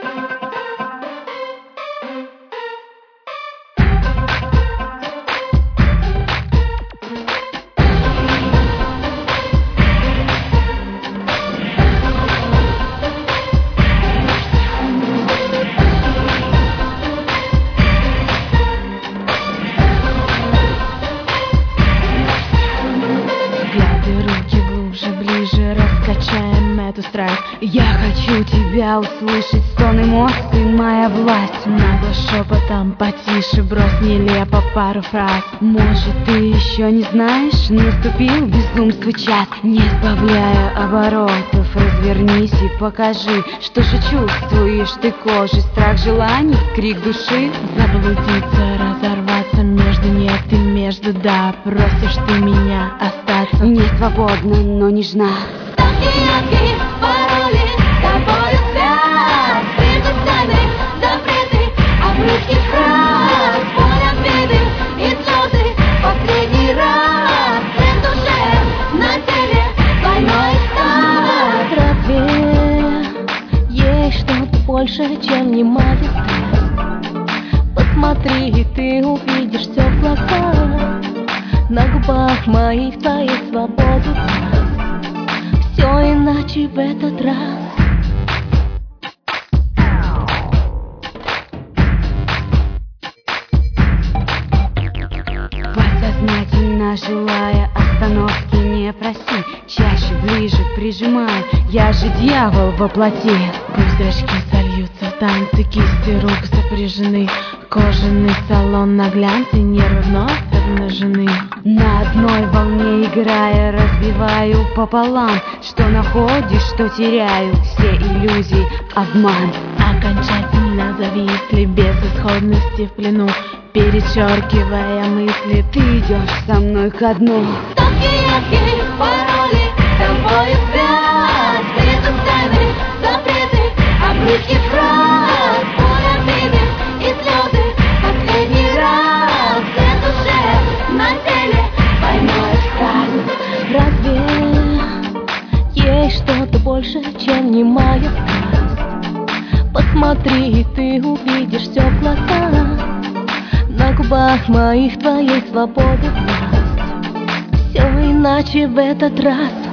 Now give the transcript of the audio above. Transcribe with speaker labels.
Speaker 1: Раскачаем эту страсть. Я хочу тебя услышать, стон эмоций, моя власть. Нагло шепотом, потише, брось нелепо пару фраз. Может, ты еще не знаешь, наступил безумство час. Не сбавляя оборотов, развернись и покажи, что же чувствуешь ты кожей. Страх, желаний, крик души. Заблудиться, разорваться между нет и между да. Просишь ты меня остаться. Не свободна, но нежна.
Speaker 2: Яркие пароли, с тобою связь. Между нами запреты, обрывки фраз. Боль обиды и слезы, последний раз. В душе, на теле, двойной экстаз.
Speaker 3: Разве есть что-то больше, чем немая страсть? Посмотри, и ты увидишь все в глазах. На губах моих твоей свободы глаз. Все иначе в этот раз.
Speaker 1: Подсознательно желая остановки, не проси. Чаще, ближе прижимая, я же дьявол во плоти.
Speaker 3: Пусть зрачки сольются в танцы, кисти рук сопряжены. Кожаный салон на глянце, нервы вновь обнажены.
Speaker 1: На одной волне играя, разбиваю пополам. Что находишь, что теряю, все иллюзии, обман.
Speaker 3: Окончательно зависли, без исходности в плену. Перечеркивая мысли,
Speaker 1: ты идешь со мной ко дну.
Speaker 2: Яркие пароли, с тобою связь. Между нами запреты, обрывки фраз. Боль обиды и слезы, последний раз. В душе, на теле, двойной экстаз.
Speaker 3: Разве есть что-то больше, чем немая страсть? Посмотри, и ты увидишь все в глазах. На губах моих твоей свободы власть. Все иначе в этот раз.